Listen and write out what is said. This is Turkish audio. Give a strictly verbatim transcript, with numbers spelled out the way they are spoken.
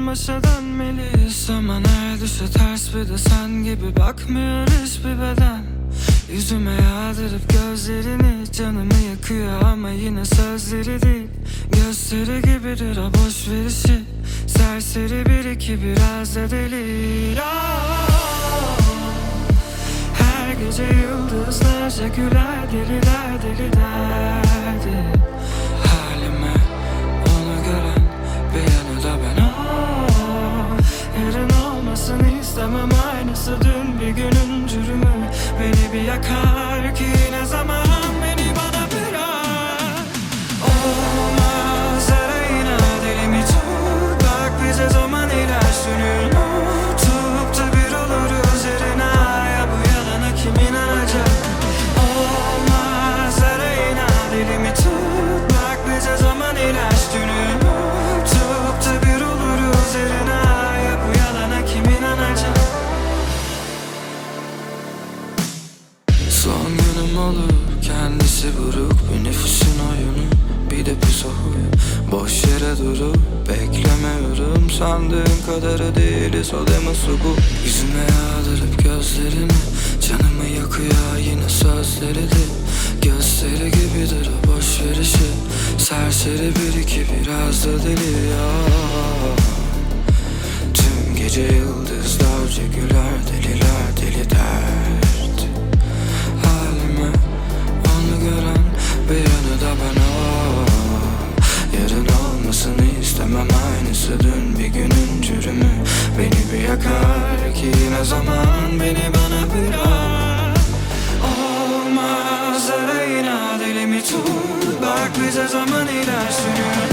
başa dönmeliyiz. Ama her düşe ters bir de sen gibi bakmıyor hiçbir beden. Yüzüme yağdırıp gözlerini, canımı yakıyor ama yine sözleri değil. Gösteri gibidir o boş verişi, serseri bir iki biraz da deli. Oh, her gece yıldızlarca güler, deliler deli derdi halime. Onu gören bir yanı da ben. Oh, yarın olmasını istemem aynısı dün bir günün cürümü. Beni bir yakar ki ne zaman beni bana bırak. Olmaz arayına dilimi tut, bak bize zaman ilaç dönüyor. Tutup da bir oluruz yerine, ya bu yalana kim inanacak? Olmaz arayına dilimi tut, bak bize zaman ilaç dönüyor. Tutup da bir oluruz yerine, ya bu yalana kim inanacak? Son günüm olur, kendisi buruk, bir nefesin oyunu, bir de pis huyu. Boş yere durup beklemiyorum, sandığım kadarı değiliz, o deme su bu. Yüzüme yağdırıp gözlerini, canımı yakıyor yine sözleri de. Gösteri gibidir o boş verişi, serseri bir iki biraz da deli ya. Tüm gece yıldızlarca güler, deliler deli dert halime. Onu gören bir yanı da ben. Oh, yarın olmasını istemem aynısı dün bir günün cürümü. Beni bir yakar ki ne zaman beni bana bırak. Olmaz arayına dilimi tut, bak bize zaman ilaç sürüyor.